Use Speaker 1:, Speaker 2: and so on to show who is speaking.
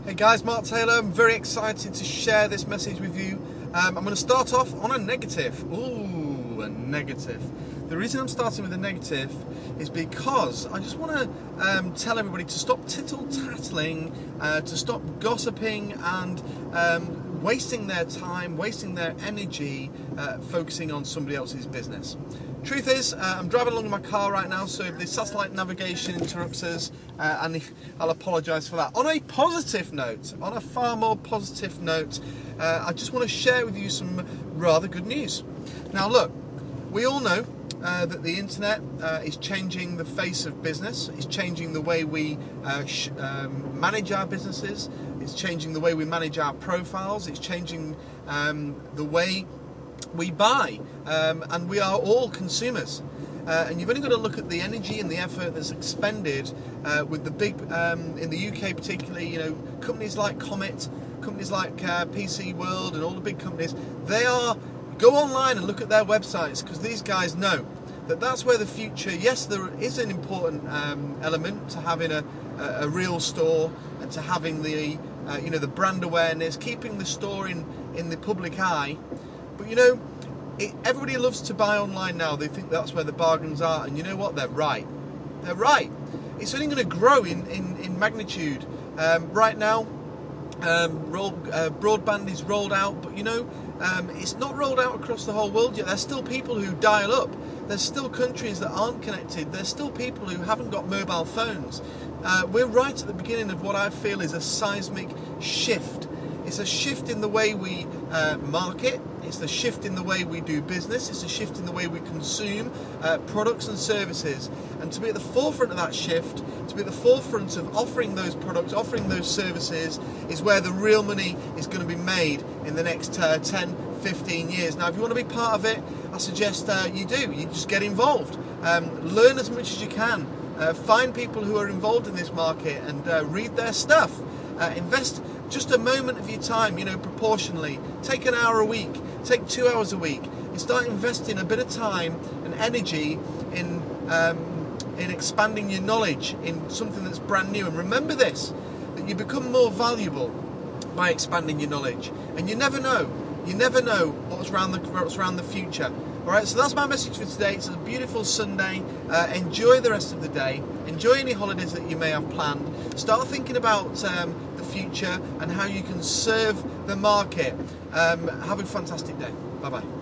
Speaker 1: Hey guys, Mark Taylor. I'm very excited to share this message with you. I'm going to start off on a negative. Ooh, a negative. The reason I'm starting with a negative is because I just want to tell everybody to stop tittle-tattling, to stop gossiping and wasting their time, wasting their energy, focusing on somebody else's business. Truth is, I'm driving along in my car right now, so if the satellite navigation interrupts us, and I'll apologise for that. On a positive note, on a far more positive note, I just want to share with you some rather good news. Now look, we all know that the internet is changing the face of business. It's changing the way we manage our businesses. It's changing the way we manage our profiles. It's changing the way we buy, and we are all consumers. And you've only got to look at the energy and the effort that's expended with the big, in the UK particularly, you know, companies like Comet, companies like PC World and all the big companies. Go online and look at their websites, because these guys know that that's where the future. Yes, there is an important element to having a real store and to having the the brand awareness, keeping the store in the public eye. But you know, everybody loves to buy online now. They think that's where the bargains are, and you know what? They're right. They're right. It's only going to grow in magnitude. Right now, broadband is rolled out, but you know, it's not rolled out across the whole world yet. There's still people who dial up. There's still countries that aren't connected. There's still people who haven't got mobile phones. We're right at the beginning of what I feel is a seismic shift. It's a shift in the way we market. It's a shift in the way we do business. It's a shift in the way we consume products and services. And to be at the forefront of that shift, to be at the forefront of offering those products, offering those services, is where the real money is going to be made in the next 10, 15 years. Now, if you want to be part of it, I suggest you do. You just get involved. Learn as much as you can. Find people who are involved in this market and read their stuff. Invest just a moment of your time, you know, proportionally. Take an hour a week, take 2 hours a week, and start investing a bit of time and energy in expanding your knowledge in something that's brand new. And remember this, that you become more valuable by expanding your knowledge. And you never know what's around the future. All right, so that's my message for today. It's a beautiful Sunday. Enjoy the rest of the day. Enjoy any holidays that you may have planned. Start thinking about the future and how you can serve the market. Have a fantastic day. Bye-bye.